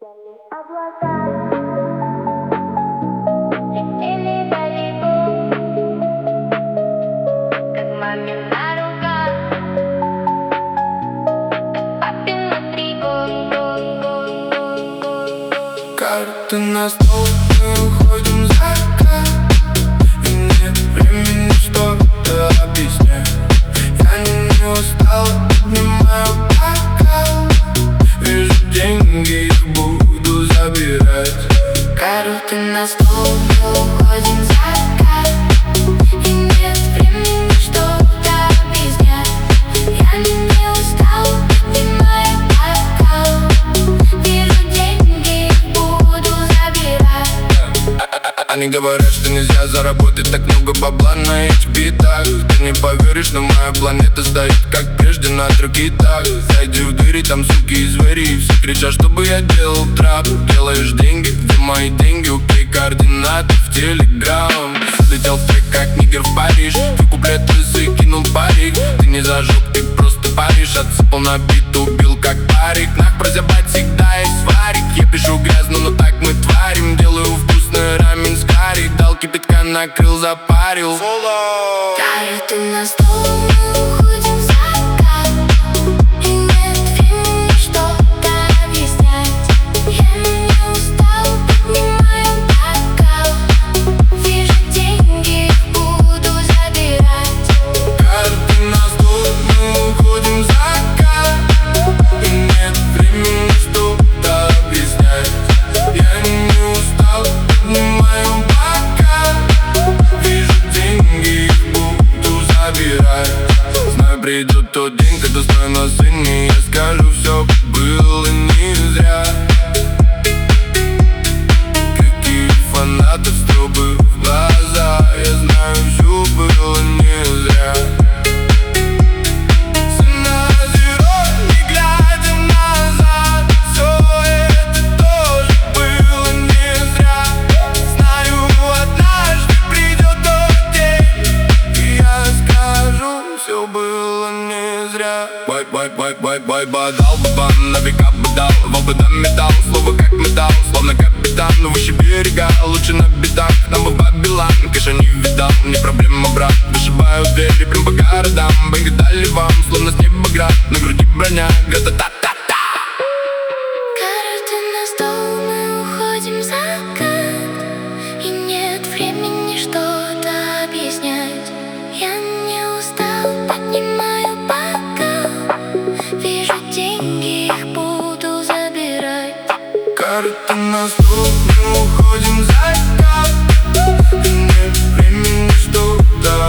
Летели облака, летели далеко, как мамина рука, папина тревога. Карты на стол, мы уходим за закат, и нет времени что-то объяснять. Я не устал, поднимаю бокал, вижу деньги, их буду забирать. Карты на стол, мы уходим за закат, и нет времени что-то объяснять. Я не устал, поднимаю бокал, вижу деньги, их буду забирать. Они говорят, что нельзя заработать так много бабла на этих битах. Ты не поверишь, но моя планета стоит как прежде на тракитах. Зайди в двери, там суки и звери, и все кричат, чтобы я делал трап. Делаешь деньги, где мои деньги? Окей, координаты в телеграм. Слетел в трек, как нигер в Париж. Твой куплет лысый, кинул парик. Ты не зажег, ты просто паришь. Отсыпал на бит, убил как парик. Нах, прозябать всегда есть варик. Я пишу грязно, но так мы творим. Делаю вкусный рамен с карри. Дал кипятка, накрыл, запарил. Карты на стол, мы уходим за закат, и нет времени что-то объяснять. Я не устал, поднимаю бокал, вижу деньги, их буду забирать. Карты на стол, мы уходим за закат, и нет времени что-то объяснять. Я не устал, поднимаю бокал, вижу деньги, их буду забирать. Знаю, придет тот день, когда стою на сцене, я скажу, все было не зря. Какие фанаты, струбы в глаза, я знаю, все было не зря. Не глядя назад, все это тоже было не зря. Знаю, однажды придет тот день, и я скажу, все было не зря. Бай, дал бы бан, на века бы дал, бы дам металл, слово как металл, словно капитан, но выше берега, лучше на бедах, нам бы Бабилан, кэша не видал, не проблема, брат. Вышибаю двери прям по городам, бэнги дали вам, словно с неба град, на груди броня, гата-та-та-та. Карты на стол, мы уходим за закат, и нет времени что-то объяснять. Я не устал, поднимаю бокал, вижу деньги, их буду забирать. Карты на стол, мы уходим за закат, и нет времени что-то